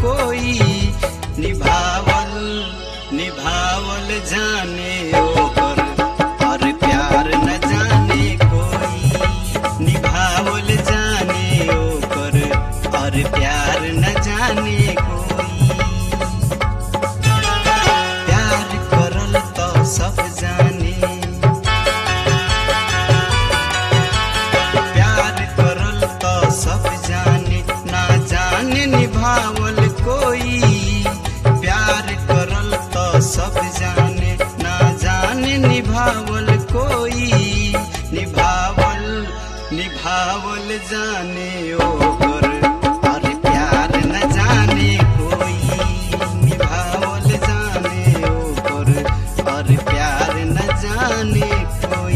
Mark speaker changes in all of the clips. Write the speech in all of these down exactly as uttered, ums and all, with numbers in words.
Speaker 1: कोई, निभावल निभावल जाने ओकर और प्यार न जाने कोई, निभावल जाने ओकर और प्यार न जाने कोई। प्यार करल तो सब जाने, प्यार करल तो सब जाने, ना जाने निभावल कोई। प्यार करल तो सब जाने, ना जाने निभावल कोई, निभावल निभावल जाने ओकर और प्यार न जाने कोई, निभावल जाने ओकर और प्यार न जाने कोई।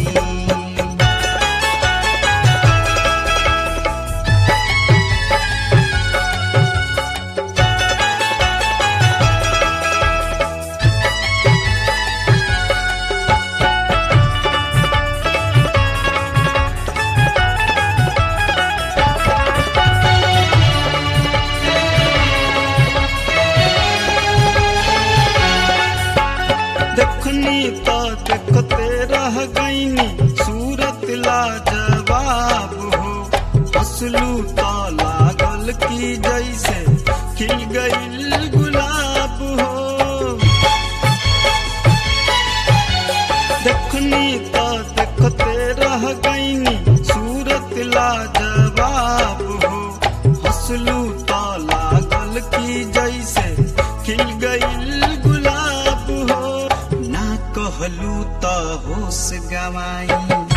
Speaker 1: देखनी तो देखते रह गईनी, सूरत लाजवाब हो। हंसलू तो लागल की जैसे खिल गईल गुलाब हो। देखनी तो देखते रह गईनी, सूरत लाजवाब हो। हंसलू तो लागल की जैसे खिल गईल गुलाब हो। कहलू तो होश गवाई,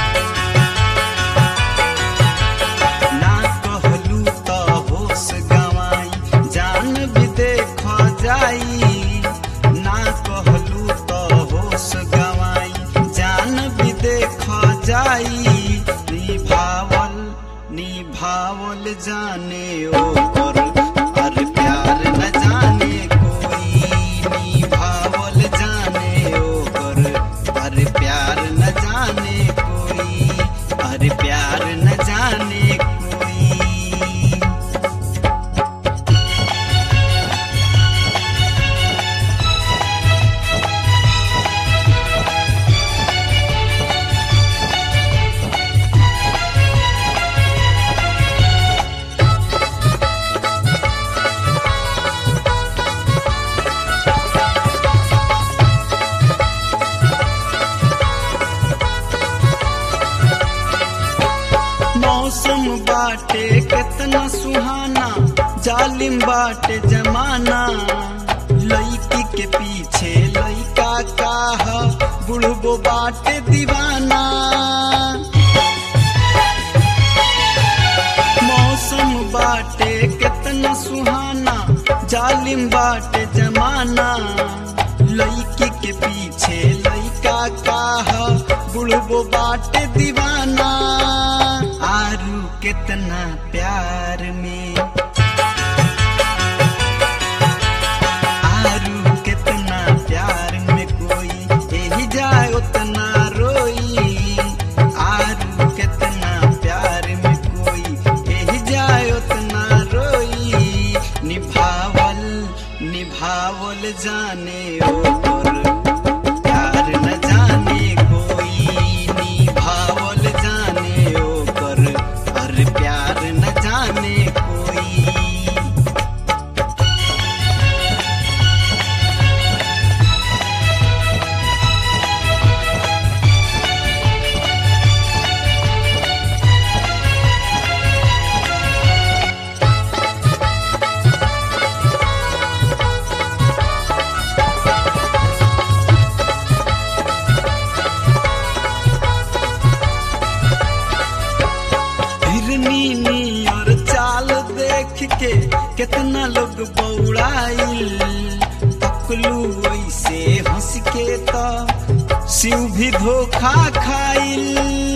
Speaker 1: ना कहलू तो होश गवाई, जान भी देख जाई। ना कहलू तो होश गवाई, जान भी देख जाई। निभावल निभावल जाने ओकर और प्यार न जाने कोई, निभावल जाने ओकर और प्यार न जाने कोई, और प्यार न जाने कोई। मौसम बाटे कितना सुहाना, जालिम बाटे जमाना। लइकी के पीछे लइका काह, बुढ़बो बाटे दीवाना। मौसम बाटे कितना सुहाना, जालिम बाटे जमाना। लइकी के पीछे लइका काह, बुढ़बो बाटे दीवाना। आरू कितना प्यार में, आरू कितना प्यार में कोई यही जाए उतना रोई। आरू कितना प्यार में कोई यही जाए उतना रोई। निभावल निभावल जाने ओकर प्यार न जाने कोई, निभावल जाने ओकर और प्यार न जाने कोई। के कितना लोग बौड़ाइल, तकलू ऐसे हंस के तो शिव भी धोखा खाइल।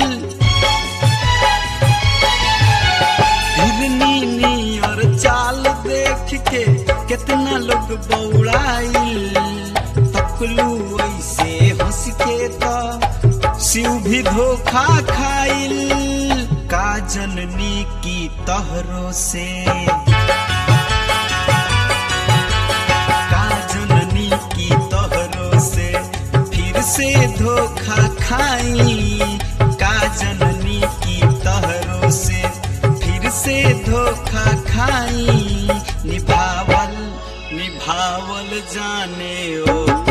Speaker 1: हिरनी नियर चाल देख के कितना लोग बौड़ाइल, तकलू ऐसे हंस के तो शिव भी धोखा खाइल। का जननी की तहरों से खाई का जननी की तहरों से फिर से धोखा खाई निभावल निभावल जाने ओ